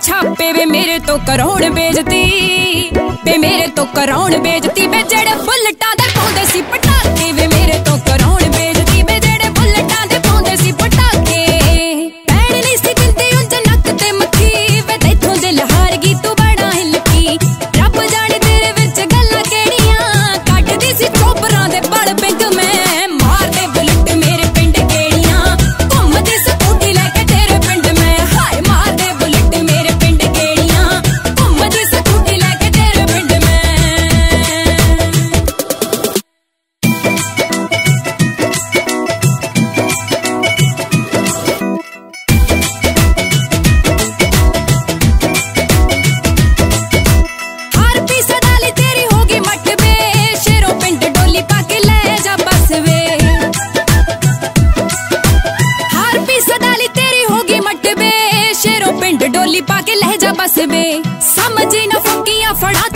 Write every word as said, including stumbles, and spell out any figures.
छापे वे मेरे तो कराउण बेइज्जती वे मेरे तो कराउण बेइज्जती वे जेड़े बुलेटां दे पाउंदे सी पटाके वे मेरे तो कराउण बेइज्जती वे जेड़े बुलेटां दे पाउंदे सी पटाके पैण नहीं सी दिंदी उंज नक ते मक्खी वे तैथों दिल हार गई तू बड़ा हिलकी रब जाने तेरे विच गल्लां केड़ियां कटदी सी चोबरां दे बड़ पिंग मैं मार दे बुलेट मेरे पिंड केड़ियां घुमदी स्कूटी लेके तेरे पिंड मैं हाय मार दे बुलेट मेरे पिंड केड़ियां घुमदी स्कूटी लेके तेरे पिंड मैं हार पी सदाली तेरी होगी मट बे शेरों पिंड डोली पाके ले जा बस वे हार पी सदाली तेरी होगी मट बे शेरों पिंड डोली पाके ले जा बस वे समझी ना फुकियां फड़ा